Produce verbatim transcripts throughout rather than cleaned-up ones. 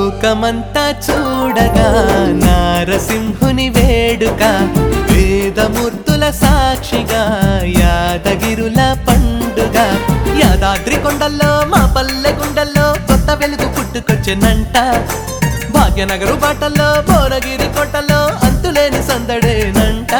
లోకమంతా చూడగా నారసింహుని వేడుక వేదమూర్తుల సాక్షిగా యాదగిరుల పండుగ యాదాద్రి కొండల్లో మా పల్లె గుండెల్లో కొత్త వెలుగు పుట్టుకొచ్చెనంట భాగ్యనగరు బాటల్లో భువనగిరి కోటల్లో అంతులేని సందడేనంట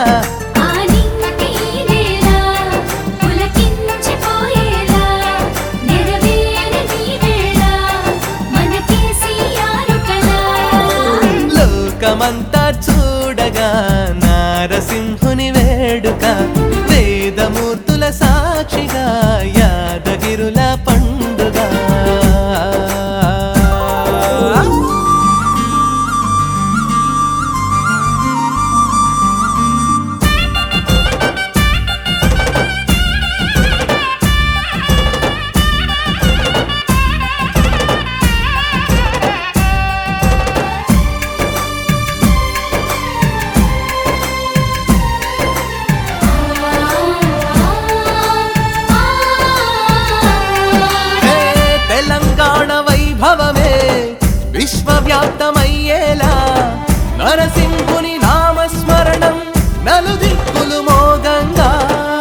లోకమంతా చూడగా నారసింహుని వేడుక వేదమూర్తుల సాక్షిగా యాదగిరుల పండుగ విశ్వవ్యాప్తమయ్యేలా నరసింహుని నామస్మరణం నలుదిక్కులు మోగంగా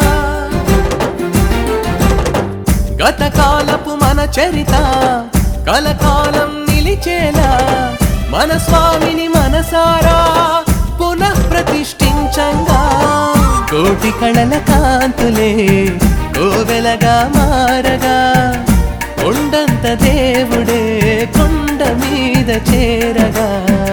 గతకాలపు మన చరిత కలకాలం నిలిచేలా మన స్వామిని మనసారా పునః ప్రతిష్ఠించంగా కోటి కళల కాంతులే కోవెలగా మారగా కొండంత దేవుడే కొండ మీద చేరగా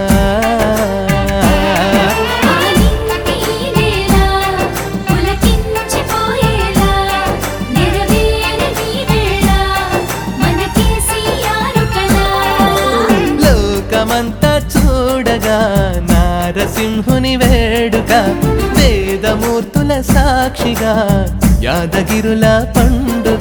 లోకమంతా చూడగా నారసింహుని వేడుక వేదమూర్తుల సాక్షిగా యాదగిరుల పండుగ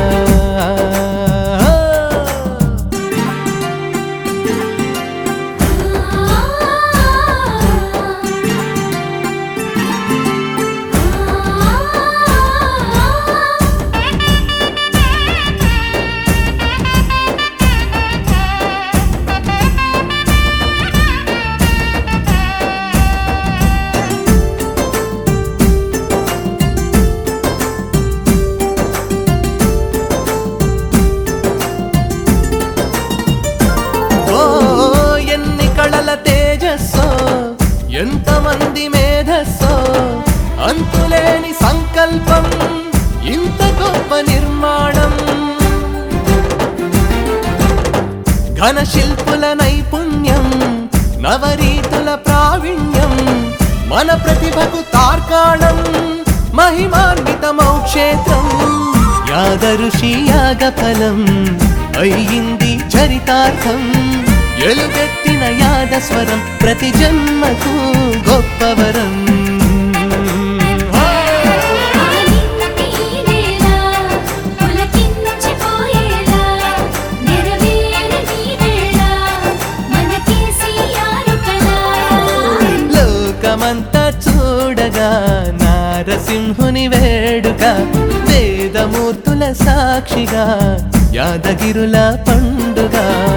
ఎంతమంది మేధస్సో అంతులేని సంకల్పం ఇంత గొప్ప నిర్మాణం ఘన శిల్పుల నైపుణ్యం నవరీతుల ప్రావీణ్యం మన ప్రతిభకు తార్కాణం మహిమాన్వితమౌ క్షేత్రం యాదఋషి యాగఫలం అయ్యింది చరితార్థం ఎలుగెత్తిన యాదస్వరం ప్రతి జన్మకు గొప్పవరం లోకమంతా చూడగా నారసింహుని వేడుక వేదమూర్తుల సాక్షిగా యాదగిరుల పండుగ